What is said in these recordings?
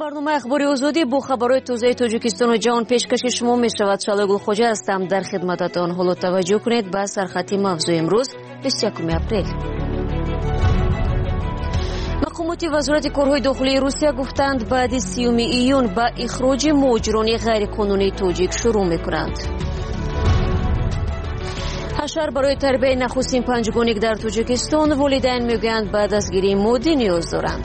برنامه اخباری آزادی با خبرهای تازه تاجیکستان و جهان پیشکش شما می شود. شالگل خوجه هستم در خدمتتان. حالا توجه کنید به سرخط موضوع امروز 21 اپریل. مقامات وزارت کارهای داخلی روسیه گفتند بعد 30 ایون با اخراج مهاجران غیر قانونی تاجیک شروع میکنند. حشر برای تربیت نخستین پنجگانیک در تاجیکستان، والدین میگویند بعد از گیری مادی نیاز دارند.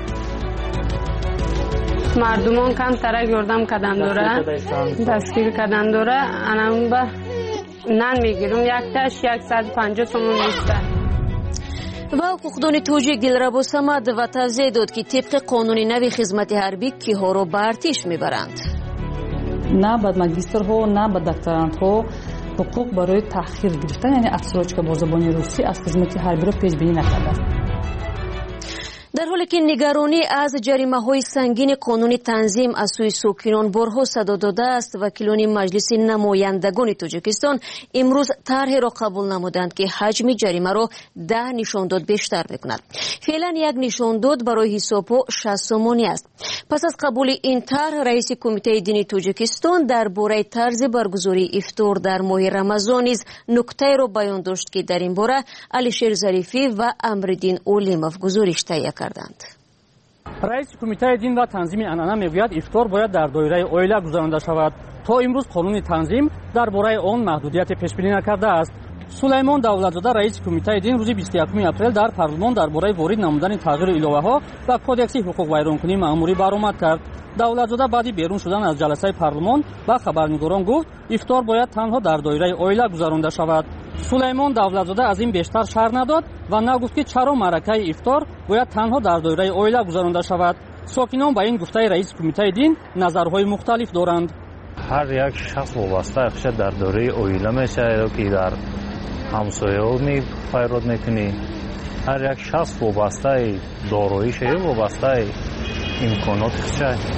مردمان کم ترک یاردم کردن داره، دستگیر کردن داره. انم به نان میگیرم یک تاش 150 تومان میشه. و حقوقدان تاجیک دلربا صمد و توضیح داد که طبق قانون نوی خدمت حربی کیها را به ارتش میبرند. نه به ماجسترها نه به دکترانتها حقوق برای تأخیر گرفتن، یعنی افسرچ که با زبان روسی از خدمت حربی را پیش بینی نکرده. در حالی که نگرانی از جریمه‌های سنگین قانون تنظیم از سوی ساکنان بارها صدا داده است، وکیلان مجلس نمایندگان تاجیکستان امروز طرحی را قبول نمودند که حجم جریمه را 10 نشانداد بیشتر بکند. فعلا یک نشانداد برای حساب‌ها 60 سومانی است. پس از قبول این طرح، رئیس کمیته دینی تاجیکستان درباره طرز برگزاری افطار در ماه رمضان نیز نکته را بیان داشت که در این باره علیشیر ظریفی و امردین اولیموف گزارش تهیه کردند. رئیس کمیته دین و تنظیم عنعنه میگوید افطار باید در دایره عائله گذرانده شود. تا امروز قانون تنظیم درباره آن محدودیت پیش بینی نکرده است. سلیمان دولتزاده رئیس کمیته دین روز 21 اپریل در پارلمان درباره وارد نمودن تغییر الوه‌ها و کدکس حقوق ویرانکنی مأموری برآمد کرد. دولتزاده بعد بیرون شدن از جلسه پارلمان با خبرنگاران گفت افطار باید تنها در دایره عائله گذرانده شود. سلیمان دولتزاده از این بیشتر شرح نداد و نگفت که چرا معرکه افطار باید تنها در دایره عائله گذرانده شود. ساکنان با این گفته رئیس کمیته دین نظرهای مختلف دارند. هر یک شخص وابسته در دایره عائله میشه که در همسایه‌ها پیرود میکنی. هر یک شخص وابسته داراییش وابسته امکاناتش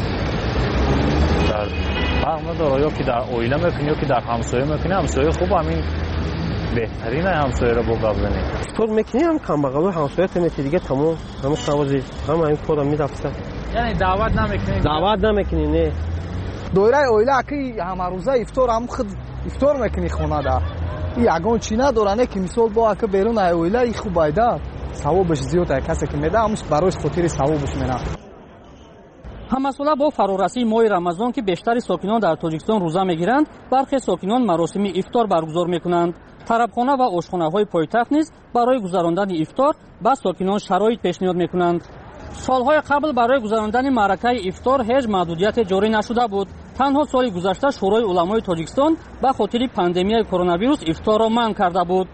در فهم داره، یا که در عائله میکنی یا که در همسایه میکنی. همسایه خوب همین بهترین همسایه رو بگذارید. افطار میکنی هم کم بغل همسایه میتی دیگه تمام همون سوازی هم این کارو میدافسه. یعنی دعوت نمیکنی؟ دعوت نمیکنی نه. دایره عائله که همه روزه افطار هم خود افطار میکنی خونه دا. یگان چی نداره که مثال با که بیرون عائله خوب باید ثوابش زیاده، کسی که میده همش برای خاطر ثوابش میره. همساله با فرارسی ماه رمضان که بیشتر ساکنان در تاجیکستان روزه میگیرند، برخی ساکنان مراسم افطار برگزار میکنند. طربخانه و آشخانه‌های پایتخت نیز برای گذراندن افطار با ساکنان شرایط پیشنهاد میکنند. سالهای قبل برای گذراندن معرکه افطار هیچ محدودیت جاری نشده بود. تنها سال گذشته شورای علمای تاجیکستان به خاطر پاندمیای کرونا ویروس افطار را منع کرده بود.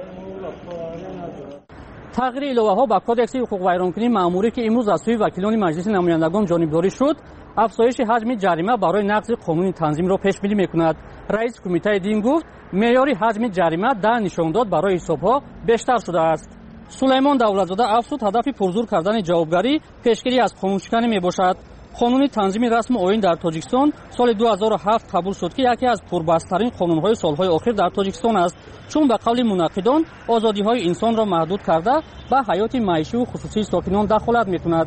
تغییر الوه‌ها با کدکس حقوق ویرانکنی مأموری که امروز از سوی وکیلان مجلس نمایندگان جانبداری شد، افزایش حجم جریمه برای نقض قانون تنظیم را پیش بینی میکند. رئیس کمیته دین گفت معیار حجم جریمه 10 نشانداد برای حساب‌ها بیشتر شده است. سلیمان دولتزاده افزود هدف پرزور کردن جوابگری پیشگیری از قانونشکنی میباشد. قانون تنظیم رسم آیین در تاجیکستان سال 2007 قبول شد که یکی از پربحث‌ترین قانون‌های سال‌های اخیر در تاجیکستان است، چون به قول منعقدان آزادی‌های انسان را محدود کرده به حیات معیشی و خصوصی ساکنان دخالت می‌کند.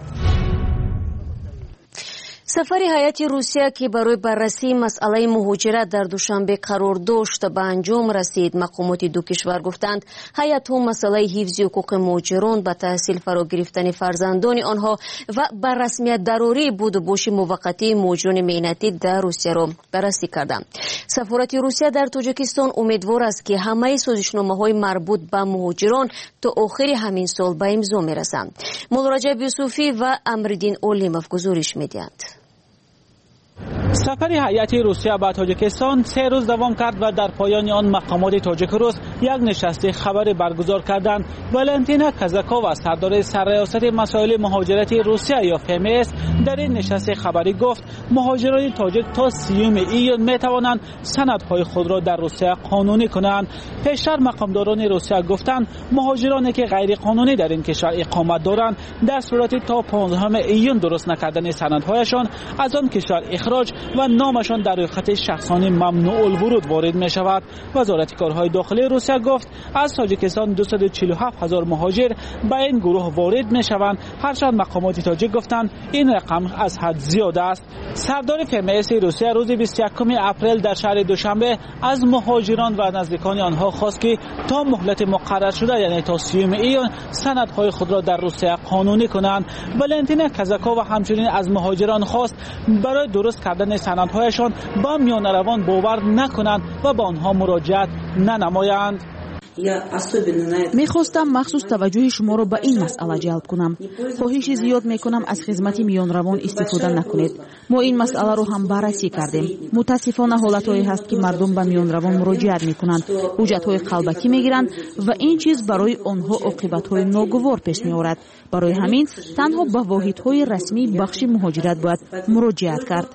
سفر هیئت روسیه که برای بررسی مسئله مهاجرت در دوشنبه قرار داشت به انجام رسید. مقامات دو کشور گفتند هیئت هم مسئله حفظ حقوق مهاجران به تحصیل فرا گرفتن فرزندان آنها و بر رسمیت ضروری بود و باش موقتی مهاجران مهنتی در روسیه را بررسی کردند. سفارت روسیه در تاجیکستان امیدوار است که همه سازشنامه‌های مربوط به مهاجران تا آخر همین سال به امضا میرسند. مولا رجب یوسفی و امردین اولیموف گزارش میدهند. سفر هیئت روسیه به تاجیکستان 3 روز دوام کرد و در پایان آن مقامات تاجیک روس یک نشست خبری برگزار کردند. والنتینا کازاکووا سردار سرریاست مسائل مهاجرت روسیه یا FMS در این نشست خبری گفت مهاجران تاجیک تا 30 ایون می توانند سندهای خود را در روسیه قانونی کنند. پیشتر مقامداران روسیه گفتند مهاجرانی که غیر قانونی در این کشور اقامت دارند در صورت تا 15 ایون درست نکردن سندهایشان از آن کشور اخراج و نامشان در روی خط شخصانی ممنوع الورود وارد می شود. وزارت کارهای داخلی روسیه گفت از تاجیکستان 247,000 مهاجر به این گروه وارد می شوند. هرچند مقامات تاجیک گفتند این رقم از حد زیاد است. سردار FMS روسیه روز 21 اپریل در شهر دوشنبه از مهاجران و نزدیکان آنها خواست که تا مهلت مقرر شده یعنی تا 30 ایون سندهای خود را در روسیه قانونی کنند. ولنتینا کازاکووا همچنین از مهاجران خواست برای درست کردن سندهایشان با میان روان باور نکنند و با آنها مراجعت ننمایند. میخواستم مخصوص توجه شما را به این مسئله جلب کنم. خواهش زیاد میکنم از خدمت میان روان استفاده نکنید. ما این مسئله رو هم بررسی کردیم. متاسفانه حالتهایی هست که مردم به میان روان مراجعت میکنند، حجتهای قلبکی میگیرند و این چیز برای آنها عاقبتهای ناگوار پیش میآورد. برای همین تنها به واحدهای رسمی بخش مهاجرت باید مراجعت کرد.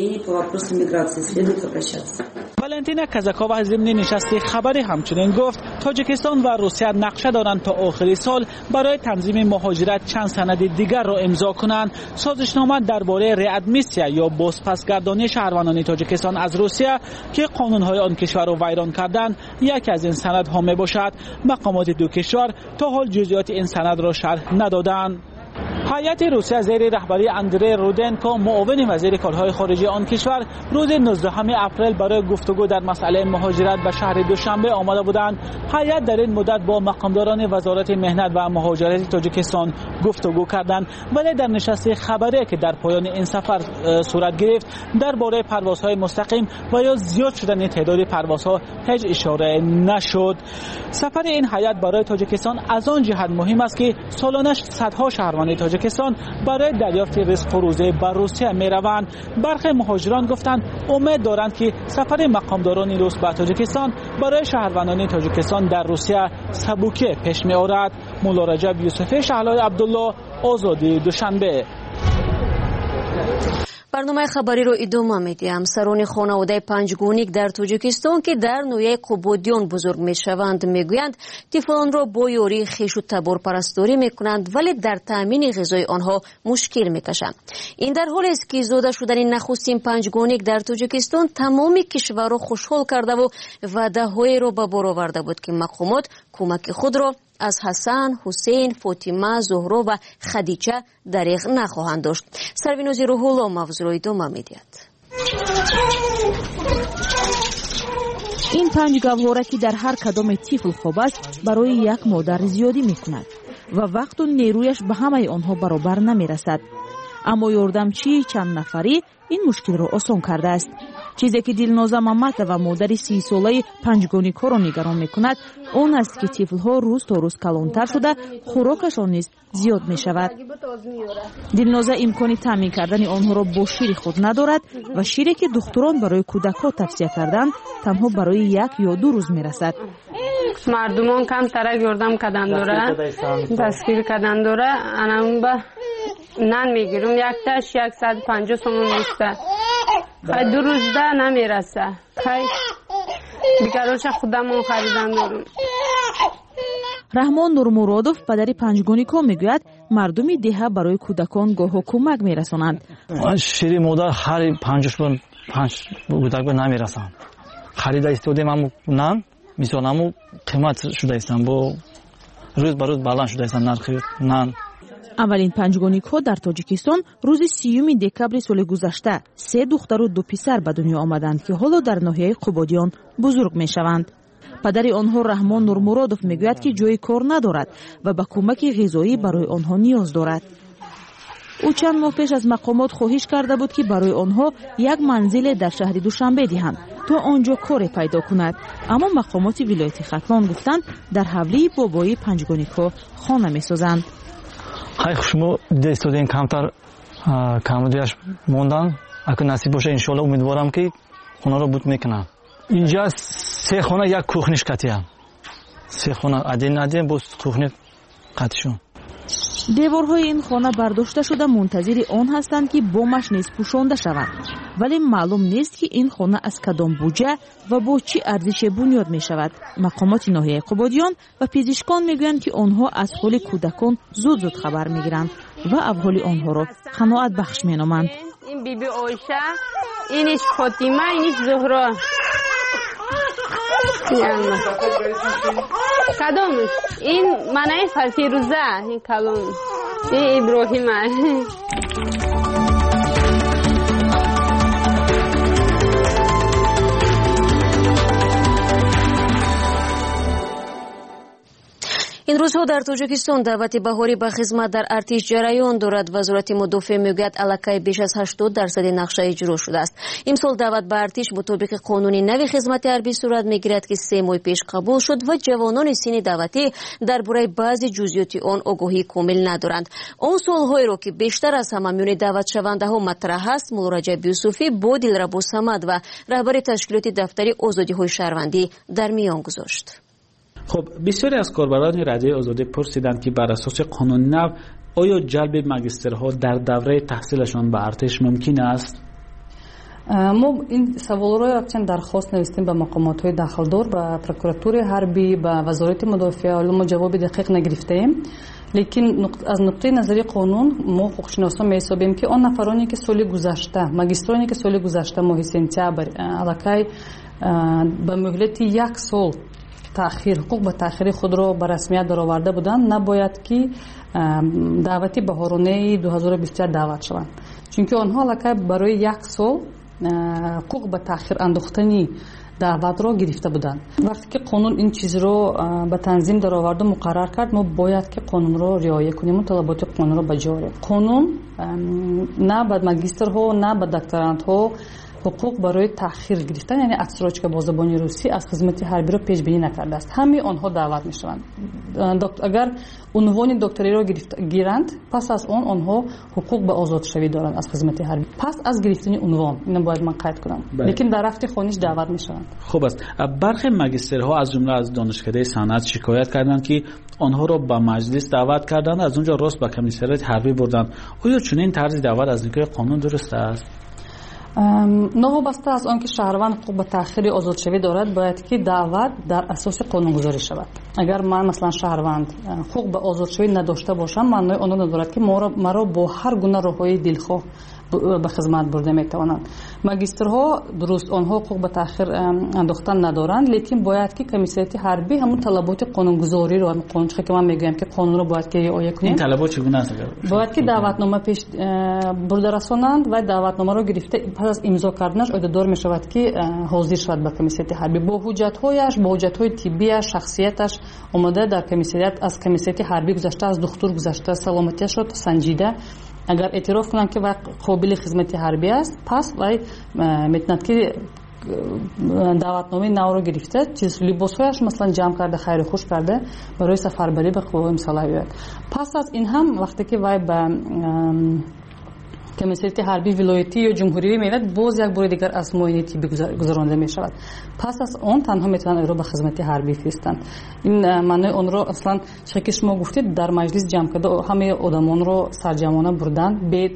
ولنتینا کازاکووا ضمن نشست خبری همچنین گفت تاجیکستان و روسیه نقشه دارند تا آخر سال برای تنظیم مهاجرت چند سند دیگر را امضا کنند. سازشنامه درباره ریادمیسیا یا بازپسگردانی شهروندان تاجیکستان از روسیه که قانونهای آن کشور را ویران کردند یکی از این سندها می باشد. مقامات دو کشور تا حال جزئیات این سند را شرح ندادند. هیئت روسیه زیر رهبری اندری رودنکو معاون وزیر کارهای خارجه آن کشور روز 19 اپریل برای گفتگو در مسئله مهاجرت به شهر دوشنبه آمده بودند. هیئت در این مدت با مقامداران وزارت مهنت و مهاجرت تاجیکستان گفتگو کردند، ولی در نشست خبری که در پایان این سفر صورت گرفت درباره پروازهای مستقیم و یا زیاد شدن تعداد پروازها هیچ اشاره نشد. سفر این هیئت برای تاجیکستان از آن جهت مهم است که سالانه صدها شهروند تاجیکستان برای دریافت رزق و روزی به روسیه می روند. برخی مهاجران گفتند امید دارند که سفر مقامداران روس به تاجیکستان برای شهروندان تاجیکستان در روسیه سبوکه پیش می آورد. مولا رجب یوسفی شهلای عبدالله، آزادی دوشنبه. برنامه خبری رو ادامه میدیم. سران خانواده پنجگونیک در تاجیکستان که در نویه قبودیان بزرگ میشوند میگویند طفلان را با یاری خویش و تبار پرستاری میکنند ولی در تامین غذای آنها مشکل میکشند. این در حالی است که زاده شدن نخستین پنجگونیک در تاجیکستان تمام کشور را خوشحال کرده و وعده‌های را به بار آورده بود که مقامات کمک خود را از حسن، حسین، فاطمه، زهرا و خدیجه دریغ نخواهند داشت. سروینوزی روح‌الله موضوع را ادامه می‌دهد. این 5 گوهره که در هر کدام طفل خوب است برای یک مادر زیادی می‌کند و وقت و نیرویش به همه آنها برابر نمی‌رسد. اما یاردمچی چند نفری این مشکل را آسان کرده است. چیزی که دلنازه محمد و مادر 30 ساله پنجگونیک‌ها را نگران می‌کند آن است که طفل‌ها روز تا روز کلانتر شده خوراکشان نیز زیاد می‌شود. دلنازه امکانی تامین کردن آنها را با شیر خود ندارد و شیری که دکتران برای کودک‌ها توصیه کردند تنها برای 1 یا 2 روز می‌رسد. مردمان کم ترک یاردم کردن داره، دستگیر کردن داره. انم با نان میگیرم یک تاش 150 تومان میشه. خیلی 2 روز ده نمیرسه. خیلی بیکاروش خودمون خریدن دارم. رحمان نورمرادوف پدر پنجگونیک‌ها میگوید مردمی دهه برای کودکان گاه کمک میرسانند. شیر مادر هر 5 کودک به نمیرسند. خرید استودیم هم نان میسونم قیمت شده استن با روز به روز بالا شده استن نرخ نان. اولین پنجگونیک‌ها در تاجیکستان روز 30 دکبر سال گذشته 3 دختر و 2 پسر به دنیا آمدند که حالا در ناحیه قبادیان بزرگ میشوند. پدر آنها رحمان نورمرادوف میگوید که جای کار ندارد و به کمک غذایی برای آنها نیاز دارد. او چند ماه پیش از مقامات خواهش کرده بود که برای آنها یک منزل در شهر دوشنبه دهند تا آنجا کار پیدا کند، اما مقامات ولایت ختلان گفتند در حوله بابای پنجگونیک‌ها خانه می‌سازند. خیلی شما دستودین کمتر کمودیش موندن، اگه نصیب باشه انشالله امیدوارم که خونه رو بود میکنم. اینجا 3 خانه 1 کوخنیش قطعه. 3 خانه ادین باز کوخنی قطعشون. دیوارهای این خانه برداشته شده منتظر آن هستند که بامش نیز پوشانده شود، ولی معلوم نیست که این خانه از کدام بودجه و با چه ارزشی بنیاد می شود. مقامات ناحیه قبادیان و پزشکان میگویند که آنها از حال کودکان زود خبر میگیرند و احوال آنها را قناعت بخش مینامند. این بیبی آیشه اینیش فاطمه اینیش زهرا. کدومش؟ این منای فیروزه، این کلون، این ابراهیمه. این روزها در توجیکستان دعوت بهاری به خدمت در ارتش جریان دارد. وزارت مدافع میگوید الکی بیش از 80% نقشه اجرا شده است. امسال دعوت به ارتش مطابق قانون نوی خدمت حربی صورت میگیرد که 3 ماه پیش قبول شد و جوانان سن دعوتی درباره بعضی جزئیات آن آگاهی کامل ندارند. آن سوالهایی را که بیشتر از همه میان دعوت شونده ها مطرح است، مولا رجب یوسفی با دلربا صمد و رهبر تشکیلات دفتری آزادی های شهروندی در میان گذاشت. خب بسیاری از کاربران رده آزادی پرسیدند که بر اساس قانون نو آیا جلب ماجسترها در دوره تحصیلشان به ارتش ممکن است؟ ما این سوال را چند درخواست نوشتیم به مقامات های داخلدار، به پروکوراتور حربی، به وزارت مدافع، ولی ما جواب دقیق نگرفتیم. لیکن از نقطه نظری قانون ما حقوقشناسان می‌حسابیم که آن نفرانی که سال گذشته، ماجسترانی که سال گذشته ماه سپتامبر الکی به مهلت 1 سال تأخیر حقوق به تأخیر خود را به رسمیت درآورده بودند، نباید که دعوتی بهارانه 2024 دعوت شوند، چون آنها الکی برای 1 سال حقوق به تأخیر انداختنی دعوت را گرفته بودند. وقتی که قانون این چیز را به تنظیم درآورد و مقرر کرد، ما باید که قانون را رعایت کنیم و طلبات قانون را بجا آوریم. قانون نه به ماجسترها نه به دکترانتها حقوق برای تأخیر گرفتن، یعنی اتسراچکا با زبان روسی از خدمت حربی را پیش بینی نکرده است. همه آنها دعوت میشوند. اگر عنوان دکتری را گیرند، پس از آنها حقوق به آزادشوی دارند از خدمت حربی. پس از گرفتن عنوان، اینو باید من قید کنم. لیکن در رفت خانیش دعوت میشوند. خوب است. برخی ماجسترها از جمله از دانشکده صنعت شکایت کردند که آنها را به مجلس دعوت کردند، از اونجا راست به کمیسریات حربی بردند. آیا چنین طرز دعوت از نگاه قانون درست است؟ نوابسته از آنکه شهروند حقوق به تأخیر آزادشوی دارد، باید که دعوت در اساس قانون گذاری شود. اگر من مثلا شهروند حقوق به آزادشوی نداشته باشم، معنی آن ندارد که مرا با هر گونه راههای دلخواه به خدمت برده میتوانند. ماجسترها درست آنها حقوق به تأخیر انداختن ندارند، لیکن باید که کمیسریات حربی همون طلبات قانونگذاری رو، قانون که من میگم که قانون رو باید که رعایت کنیم. این طلبات چگونه است؟ باید که دعوتنامه پیش برده رسانند و دعوتنامه رو گرفته پس از امضا کردنش عهدهدار میشود که حاضر شود به کمیسریات حربی با حجت‌هایش، با حجت‌های طبی، شخصیتش اومده در کمیسریات، از کمیسریات حربی گذشته، از دکتر گذشته، سلامتیش رو سنجیده. اگر اعتراف کنند که قابل خدمت حربی است، پس وای میتوند که دعوتنامه نو رو گرفته، چیز لباسهایش مثلا جمع کرده، خیر خوش کرده برای سفربری به قوای مسلح بیاید. پس از این هم وقتی که وای به کمیسریات حربی ولایتی یا جمهوری میاد، باز یک بار دیگر از معاینه طبی گذرانده می شود. پس از آن تنها میتونن رو به خدمت حربی فرستند. این معنی اون رو اصلا چه شما گفتید در مجلس جمع کرده، همه آدمان رو سرجمانه بردن به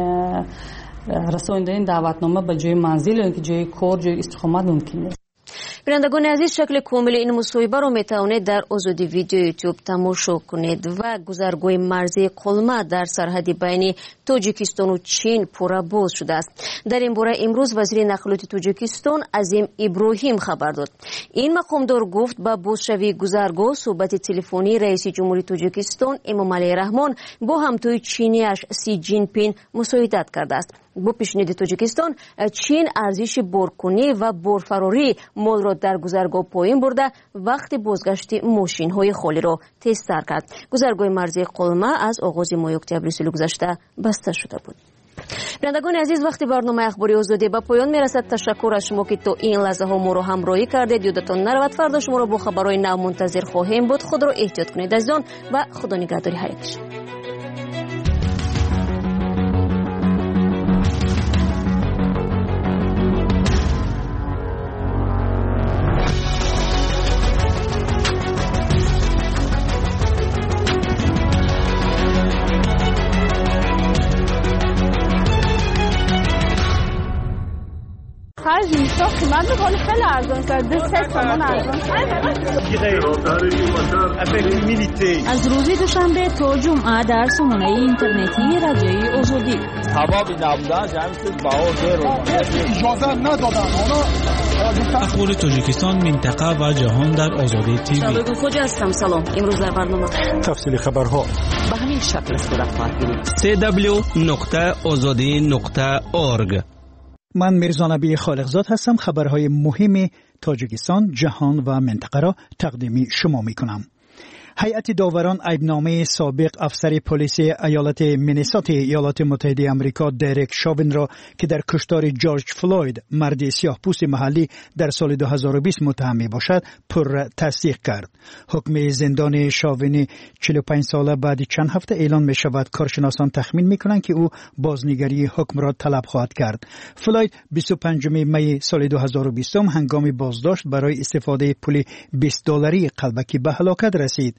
رساندن دعوتنامه به جای منزل یا اینکه جای کار، جای استقامت ممکن نیست. بینندگان عزیز، شکل کامل این مصاحبه را میتوانید در آزادی ویدیو یوتیوب تماشا کنید و گذرگاه مرزی قلمه در سرحد بین تاجیکستان و چین پورا باز شده است. در این باره امروز وزیر نقلات تاجیکستان عظیم ابراهیم خبر داد. این مقامدار گفت با بازشوی گذرگاه صحبت تلفنی رئیس جمهوری تاجیکستان امامعلی رحمان با همتای چینیش سی جین پین مساعدت کرده است. با پیشنهاد تاجیکستان، چین ارزش بارکنی و بارفراری مال را در گذرگاه پایین برده، وقت بازگشت ماشین های خالی را تستر کرد. گذرگاه مرزی قلمه از آغاز ماه اکتبر سال گذشته بسته شده بود. بینندگان عزیز، وقتی برنامه اخباری آزادی به پایان میرسد، تشکر از شما که تا این لحظه ها ما را همراهی کردید. یادتان نرود فردا شما را با خبرهای نو منتظر خواهیم بود. خود را احتیاط کنید از آن و خدا نگهداری حیاتشان. Каждый قیمت میکنه خیلی ارزان شد 2-3 تومان ارزان. از روز دوشنبه تا جمعه در سامانه اینترنتی رادیوی آزادی. تمام نبودن جمعیت باور اجازه ندادن. اخبار تاجیکستان، منطقه و جهان در آزادی تیوی. شبگون خوجا هستم. سلام. امروز در برنامه تفصیل خبرها به همین شکل صورت خواهد گرفت. www.azadi.org. من میرزا نبی خالقزاد هستم. خبرهای مهم تاجیکستان، جهان و منطقه را تقدیم شما میکنم. هیئت داوران عیبنامه سابق افسر پلیس ایالت مینیسوتا ایالات متحده آمریکا دریک شاوین را که در کشتار جورج فلوید مرد سیاه‌پوست محلی در سال 2020 متهم میباشد پر تصدیق کرد. حکم زندان شاوین 45 ساله بعد چند هفته اعلان می شود. کارشناسان تخمین میکنند که او بازنگری حکم را طلب خواهد کرد. فلوید 25 می سال 2020 هنگام بازداشت برای استفاده پول $20 قلبکی به هلاکت رسید.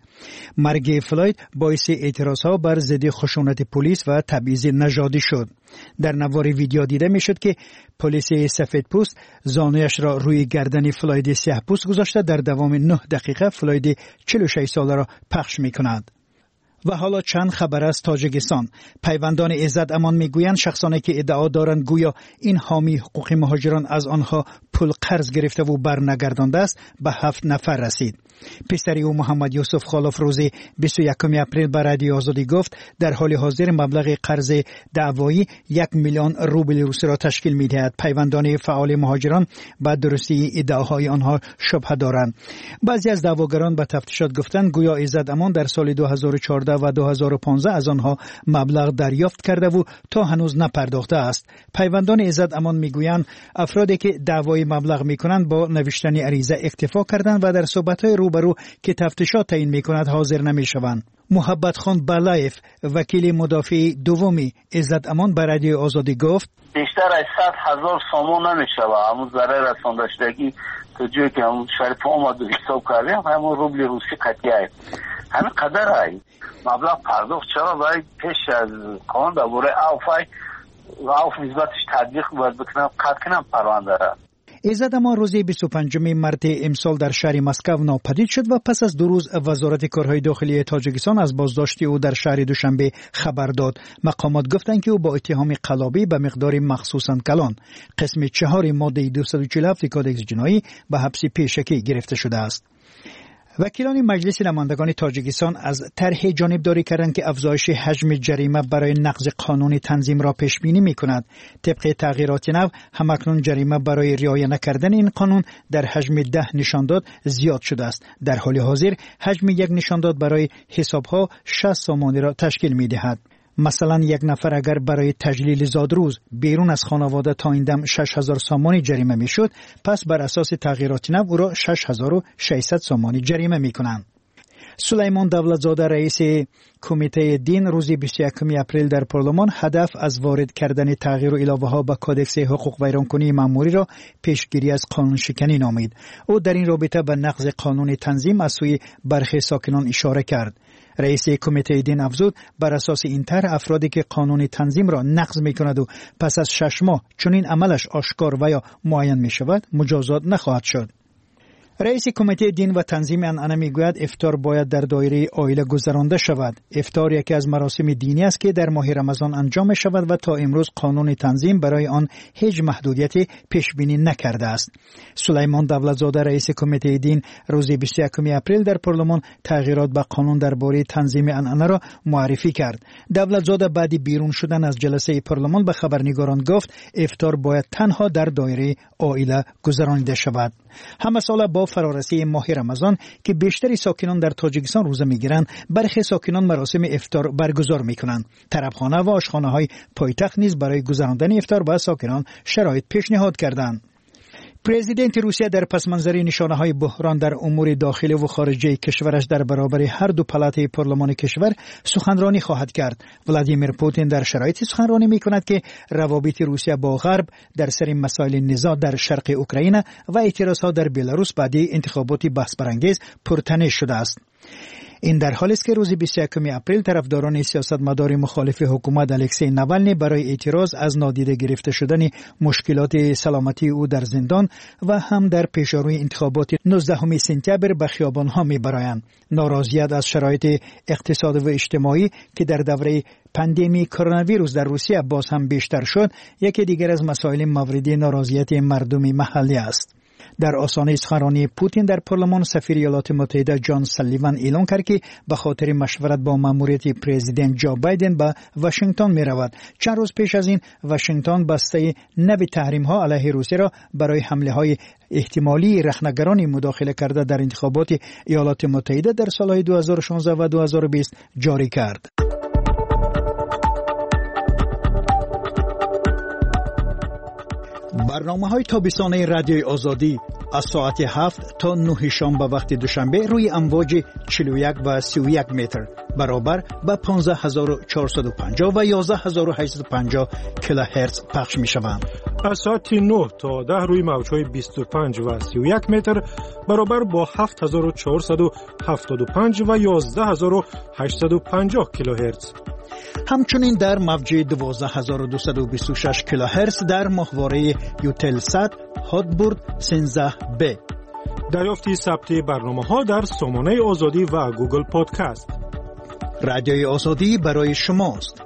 مرگ فلوید باعث اعتراضها بر ضد خشونت پلیس و تبعیض نژادی شد. در نوار ویدیو دیده میشد که پلیس سفیدپوست زانویش را روی گردن فلوید سیاه‌پوست گذاشته در دوام 9 دقیقه فلوید 46 ساله را پخش میکند. و حالا چند خبر از تاجیکستان. پیوندان عزت امان میگویند شخصانی که ادعا دارند گویا این حامی حقوق مهاجران از آنها پول قرض گرفته و برنگردانده است به 7 نفر رسید. پسری او محمد یوسف خالف روز 21 اپریل به رادیو آزادی گفت در حال حاضر مبلغ قرض دعوایی 1 میلیون روبل روسی را تشکیل می‌دهد. پیوندان فعال مهاجران به درستی ادعاهای آنها شبهه دارند. بعضی از دعواگران به تفتیشات گفتند گویا عزت امان در سال 2014 و 2015 از آنها مبلغ دریافت کرده و تا هنوز نپرداخته است. پیوندان عزت امان میگویند افرادی که دعوای مبلغ میکنند با نوشتن عریضه اکتفا کردند و در صحبت‌های روبرو که تفتیشات تعیین میکند حاضر نمیشوند. محبت خان بلایف وکیل مدافع دومی عزت امان به رادیو آزادی گفت بیشتر از 100,000 سامان نمیشود. همون ضرر رساندگی تا جایی که همون شریف اومد و حساب کردیم همون روبل روسی قطعی است. همین قدر است. مبلغ پرداخت چرا برای پیش از قانون درباره عوف نسبتش تطبیق باید بکنم قطع کنم پرونده را. عزت امان روز 25 مارس امسال در شهر مسکو ناپدید شد و پس از 2 روز وزارت کارهای داخلی تاجیکستان از بازداشت او در شهر دوشنبه خبر داد. مقامات گفتند که او با اتهام قلابی به مقدار مخصوصاً کلان قسم 4 ماده 247 کادکس جنایی به حبس پیشکی گرفته شده است. وکیلان مجلس نمایندگان تاجیکستان از طرح جانبداری کردند که افزایش حجم جریمه برای نقض قانون تنظیم را پیش بینی می‌کند. طبق تغییرات نو همکنون جریمه برای رعایت نکردن این قانون در حجم 10 نشانداد زیاد شده است. در حال حاضر حجم یک نشانداد برای حساب‌ها 60 سامانی را تشکیل می‌دهد. مثلا یک نفر اگر برای تجلیل زادروز بیرون از خانواده تا این دم 6000 سامانی جریمه میشد، پس بر اساس تغییرات نو او را 6600 سامانی جریمه میکنند. سلیمان دولتزاده رئیس کمیته دین روز 21 اپریل در پارلمان هدف از وارد کردن تغییر و علاوه ها به کادکس حقوق ویرانکنی مأموری را پیشگیری از قانون شکنی نامید. او در این رابطه به نقض قانون تنظیم از سوی برخی ساکنان اشاره کرد. رئیس کمیته دین افزود بر اساس این طرح افرادی که قانون تنظیم را نقض می‌کند و پس از 6 ماه چنین عملش آشکار و یا معین می‌شود مجازات نخواهد شد. رئیس کمیته دین و تنظیم عنعنه میگوید افطار باید در دایره عائله گذرانده شود. افطار یکی از مراسم دینی است که در ماه رمضان انجام می شود و تا امروز قانون تنظیم برای آن هیچ محدودیت پیش بینی نکرده است. سلیمان دولتزاده رئیس کمیته دین روز 21 اپریل در پارلمان تغییرات به قانون درباره تنظیم عنعنه را معرفی کرد. دولتزاده بعد بیرون شدن از جلسه پارلمان به خبرنگاران گفت افطار باید تنها در دایره عائله گذرانیده شود. همه ساله با فرارسی ماه رمضان که بیشتری ساکنان در تاجیکستان روزه میگیرند، برخی ساکنان مراسم افطار برگزار میکنند. طربخانه و آشخانه‌های پایتخت نیز برای گذراندن افطار به ساکنان شرایط پیشنهاد کردند. پرزیدنت روسیه در پس منظر نشانه‌های بحران در امور داخلی و خارجی کشورش در برابر هر دو پلات پارلمان کشور سخنرانی خواهد کرد. ولادیمیر پوتین در شرایطی سخنرانی می‌کند که روابط روسیه با غرب در سر مسائل نزاع در شرق اوکراین و اعتراضات در بلاروس بعد انتخابات بحث برانگیز پرتنش شده است. این در حالی است که روز 21 اپریل طرفداران سیاستمدار مخالف حکومت الکسی ناولنی برای اعتراض از نادیده گرفته شدن مشکلات سلامتی او در زندان و هم در پیشروی انتخابات 19 سپتامبر به خیابان‌ها می‌برایند. ناراضیت از شرایط اقتصادی و اجتماعی که در دوره پاندمی کرونا ویروس در روسیه باز هم بیشتر شد، یکی دیگر از مسائل مورد ناراضیت مردم محلی است. در آستانه سخنرانی پوتین در پارلمان، سفیر ایالات متحده جان سالیوان اعلام کرد که به خاطر مشورت با ماموریت پرزیدنت جو بایدن به واشنگتن می رود. چند روز پیش از این واشنگتن بسته نوی تحریم ها علیه روسیه را برای حمله های احتمالی رخنه‌گرانی مداخله کرده در انتخابات ایالات متحده در سالهای 2016 و 2020 جاری کرد. برنامه‌های تابستانه رادیوی آزادی از ساعت 7 تا 9 شنبه وقت دوشنبه روی امواج 41 و 31 متر برابر با 15450 و 11850 کیلوهرتز پخش می‌شوند. از ساعت 9 تا 10 روی موج‌های 25 و 31 متر برابر با 7475 و 11850 کیلوهرتز. همچنین در موج 12226 کیلوهرتز در ماهواره یوتلسات هاتبورد 13B. دریافت ثبت برنامه‌ها در سامانه آزادی و گوگل پادکست. رادیوی آزادی برای شماست.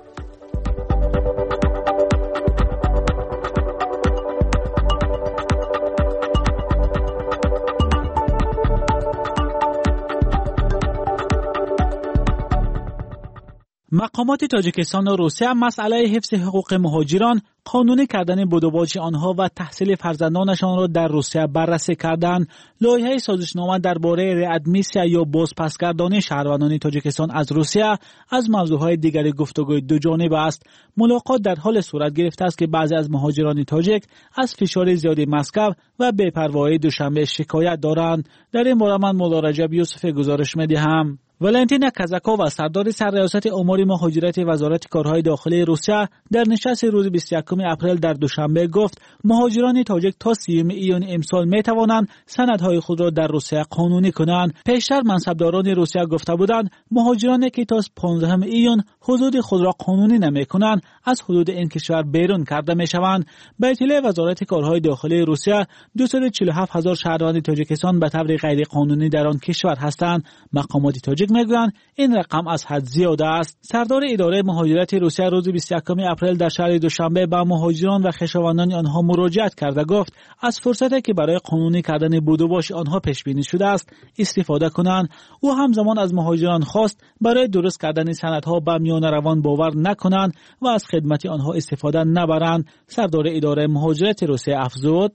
مقامات تاجیکستان و روسیه مسئله حفظ حقوق مهاجران، قانونی کردن بدوباج آنها و تحصیل فرزندانشان را در روسیه بررسی کردند. لایحه سازشنامه درباره ریادمیسیا یا بازپسگردانی شهروندان تاجیکستان از روسیه از موضوعهای دیگر گفتگوی دو جانبه است. ملاقات در حال صورت گرفته است که بعضی از مهاجران تاجیک از فشار زیادی مسکو و بی‌پروایی دوشنبه شکایت دارند. در این باره من مولا رجب یوسف گزارش می‌دهم. ولنتینا کازاکووا سردار سرریاست امور مهاجرت وزارت کارهای داخلی روسیه در نشست روز 21 اپریل در دوشنبه گفت مهاجران تاجیک تا 30 ایون امسال می توانند سندهای خود را در روسیه قانونی کنند. پیشتر منصبداران روسیه گفته بودند مهاجرانی که تا 15 ایون حدود خود را قانونی نمی کنند از حدود این کشور بیرون کرده می شوند. به اطلاع وزارت کارهای داخلی روسیه 247,000 شهروند تاجیکستان به طور غیر قانونی در آن کشور هستند. مقامات تاجیک میگویند این رقم از حد زیاد است. سردار اداره مهاجرت روسیه روز 21 اپریل در شهر دوشنبه به مهاجران و خویشاوندان آنها مراجعت کرده گفت از فرصتی که برای قانونی کردن بدوباش آنها پیش بینی شده است استفاده کنند. او همزمان از مهاجران خواست برای درست کردن سندها به میان روان باور نکنند و از خدمت آنها استفاده نبرند. سردار اداره مهاجرت روسیه افزود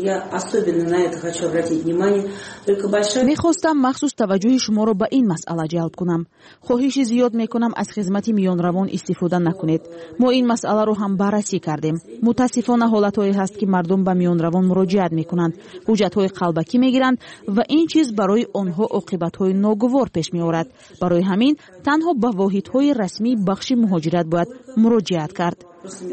میخواستم مخصوص توجه شما را به این مسئله جلب کنم. خواهش زیاد میکنم از خدمت میان روان استفاده نکنید. ما این مسئله رو هم بررسی کردیم. متاسفانه حالتهایی هست که مردم به میان روان مراجعت میکنند، حجتهای قلبکی میگیرند و این چیز برای آنها عاقبتهای ناگوار پیش میآورد. برای همین تنها به واحدهای رسمی بخش مهاجرت باید مراجعت کرد.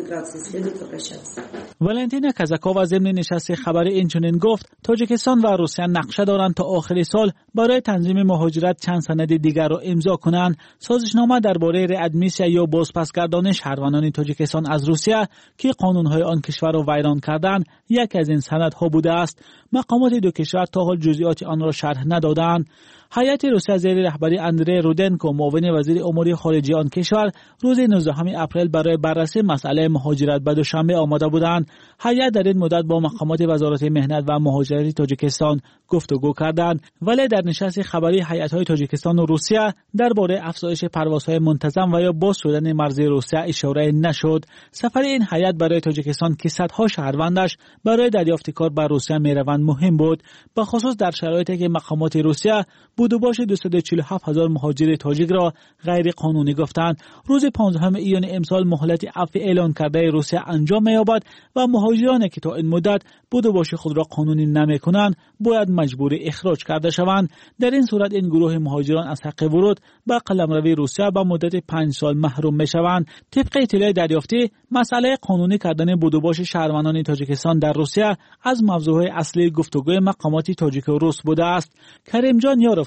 ولنتینا کازاکووا ضمن نشست خبری اینچنین گفت تاجیکستان و روسیه نقشه دارند تا آخر سال برای تنظیم مهاجرت چند سند دیگر را امضا کنند. سازشنامه درباره ریادمیسیا یا بازپسگردانی شهروندان تاجیکستان از روسیه که قانونهای آن کشور را ویران کردند یکی از این سندها بوده است. مقامات دو کشور تا حال جزئیات آن را شرح ندادند. هیئت روسیه زیر رهبری اندری رودنکو معاون وزیر امور خارجه آن کشور روز 19 اپریل برای بررسی مسئله مهاجرت به دوشنبه آمده بودند. هیئت در این مدت با مقامات وزارت مهنت و مهاجرت تاجیکستان گفتگو کردند، ولی در نشست خبری هیئت‌های تاجیکستان و روسیه درباره افزایش پروازهای منتظم و یا باز شدن مرزی روسیه اشاره نشد. سفر این هیئت برای تاجیکستان که صدها شهروندش برای دریافت کار به روسیه میروند مهم بود، به خصوص در شرایطی که مقامات روسیه بدوباش 247,000 مهاجر تاجیک را غیر قانونی گفتند. روز 15 ایون امسال مهلت عفو اعلان کرده روسیه انجام می‌یابد و مهاجرانی که تا این مدت بدوباش خود را قانونی نمی‌کنند باید مجبور اخراج کرده شوند. در این صورت این گروه مهاجران از حق ورود به قلمرو روسیه به مدت 5 سال محروم می‌شوند. طبق اطلاع دریافتی مسئله قانونی کردن بدوباش شهروندان تاجیکستان در روسیه از موضوعهای اصلی گفتگوی مقامات تاجیک و روس بوده است. کریم جان یاروف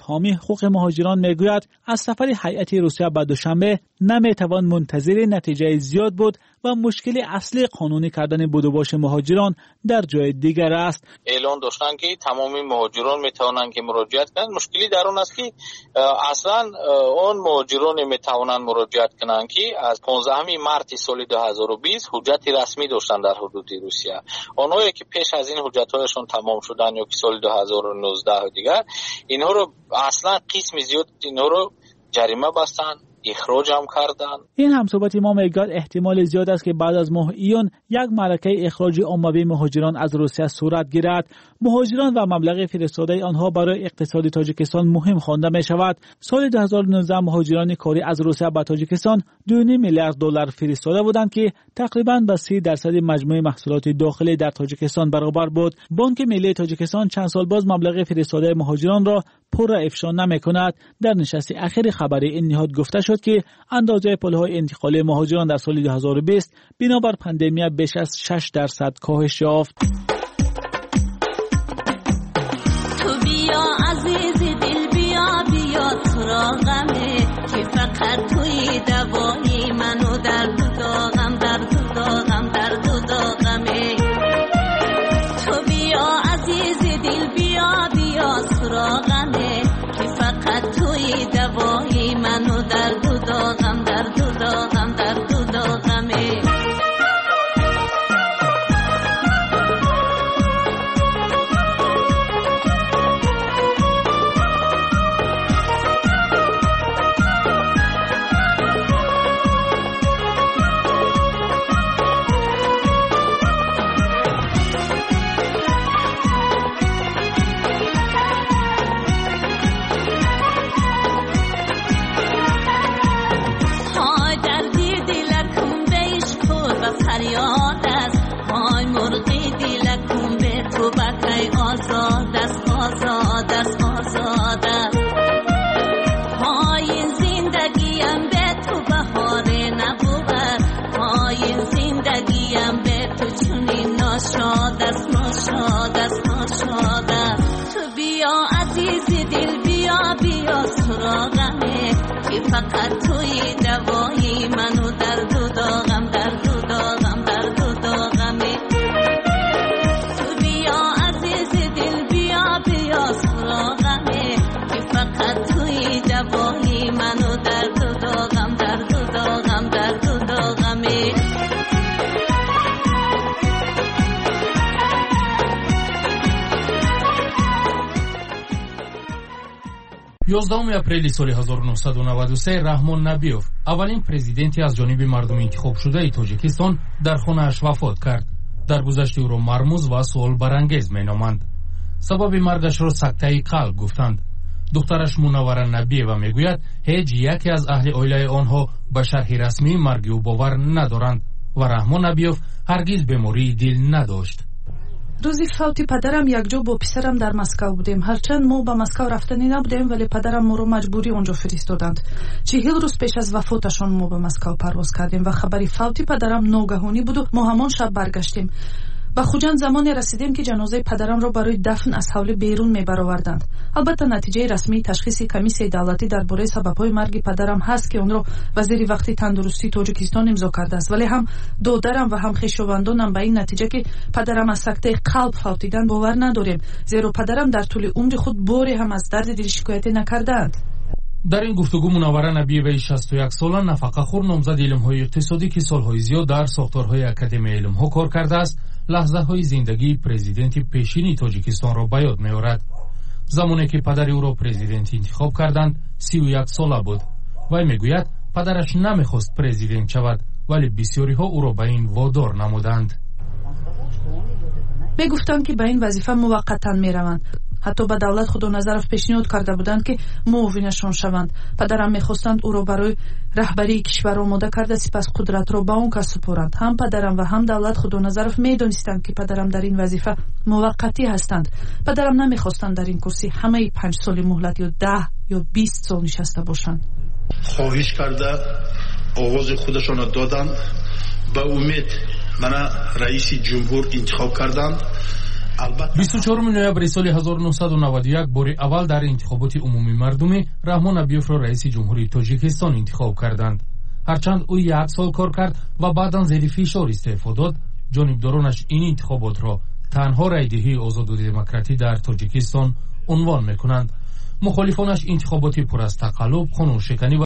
حامی حقوق مهاجران میگوید از سفر هیئت روسیه به دوشنبه نمیتوان منتظر نتیجه زیاد بود و مشکل اصلی قانونی کردن بدوباش مهاجران در جای دیگر است. اعلان داشتن که تمامی مهاجران میتوانند که مراجعت کنند. مشکلی در اون است که اصلا اون مهاجران میتوانند مراجعت کنند که از 15 مارس سال 2020 حجت رسمی داشتن در حدود روسیه. اونایی که پیش از این حجت‌هایشون تمام شدن یا که سال 2019 دیگر، اینها رو اصلا قسم زیاد اینها رو جریمه بستن، اخراج هم کردن. این همصحبت ما میگوید احتمال زیاد است که بعد از ماه ایون یک معرکه اخراج عمومی مهاجران از روسیه صورت گیرد. مهاجران و مبلغ فرستاده آنها برای اقتصاد تاجیکستان مهم خوانده می شود. سال 2019 مهاجران کاری از روسیه به تاجیکستان 2.5 میلیارد دلار فرستاده بودند که تقریباً به 30% مجموع محصولات داخلی در تاجیکستان برابر بود. بانک ملی تاجیکستان چند سال باز مبلغ فرستاده مهاجران را پر افشا نمی‌کند. در نشست اخیر خبری این نهاد گفته شد که اندازه پول‌های انتقالی مهاجران در سال 2020 بنابر پاندمی بیش از 6% کاهش یافت. تو بیا عزیز دل بیا بیا سراغمه که فقط توی دوایی منو در داغم در داغم در داغمه. تو بیا عزیز دل بیا بیا سراغمه که فقط توی دوایی منو در داغم در داغم در داغمه. فریاد است های مرغی دلکم به تو بکی آزاد است آزاد است آزاد است. های زندگیم به تو بهاره نبود، های زندگیم به تو چونین ناشاد است ناشاد است ناشاد است. تو بیا عزیز دل بیا بیا سراغمه که فقط توی دوایی منو در داغم در داغم در داغمه. تو بیا عزیز دل بیا بیا سراغمه که فقط توی دوایی منو در داغم در داغم در داغمه. 11 اپریل سال 1993 رحمان نبیوف اولین پرزیدنتی از جانب مردم انتخاب شده تاجیکستان در خانه‌اش وفات کرد. در گذشت او را مرموز و سوال برانگیز مینامند. سبب مرگش را سکته قلب گفتند. دخترش منوره نبیوه میگوید هیچ یکی از اهل عائله آنها به شرح رسمی مرگ او باور ندارند و رحمان نبیوف هرگز بیماری دل نداشت. روزی فوت پدرم یک جا با پسرم در مسکو بودیم. هرچند ما به مسکو رفتنی نبودیم ولی پدرم ما رو مجبوری اونجا فرستادند. 40 روز پیش از وفاتشان ما به مسکو پرواز کردیم و خبری فوت پدرم ناگهانی بود و ما همان شب برگشتیم. به خوجند زمانی رسیدیم که جنازه پدرم را برای دفن از حول بیرون میبرآوردند. البته نتیجه رسمی تشخیص کمیسیون دولتی درباره سبب‌های مرگ پدرم هست که اون را وزیر وقتی تندرستی تاجیکستان امضا کرده است، ولی هم دادرم و هم خویشاوندانم به این نتیجه که پدرم از سکته قلب فوتیدن باور نداریم، زیرا پدرم در طول عمر خود باری هم از درد دل شکایت نکردند. در این گفتگو منوره نبیوه 61 ساله نفقه‌خوار نامزد علم‌های اقتصادی که سال‌های زیاد در ساختارهای اکادمی علم‌ها کار کرده است، لحظه‌های زندگی پرزیدنت پیشین تاجیکستان را به یاد می‌آورد. زمانی که پدر او را پرزیدنت انتخاب کردند 31 ساله بود. وی میگوید پدرش نمی‌خواست پرزیدنت شود ولی بسیاری‌ها او را به این وادار نمودند. میگفتند که به این وظیفه موقتا میروند. حتی به دولت خدا نظرف پیشنهاد کرده بودند که معاونشان شوند. پدرم میخواستند او را برای رهبری کشور آماده کرده سپس قدرت را به اون کس سپارند. هم پدرم و هم دولت خدا نظرف میدانستند که پدرم در این وظیفه موقتی هستند. پدرم نمیخواستند در این کرسی همه 5 سال مهلت یا 10 یا 20 سال نشسته باشند. خواهش کرده آواز خودشان را دادند. به امید من رئیس جمهور انتخاب کردند. 24 ноябри соли 1991 бори аввал дар интихоботи умумии мардумӣ Раҳмон Абиёвро раиси ҷумҳурии Тоҷикистон интихоб карданд. ҳарчанд ӯ 1 сол кор кард ва баъдан зери фишор истеъфо дод, ҷонибдоронаш ин интихоботро танҳо райдиҳии озоду демократӣ дар Тоҷикистон унвон мекунанд. мухолифонаш интихоботи пур аз тақаллуб, қонуншиканӣ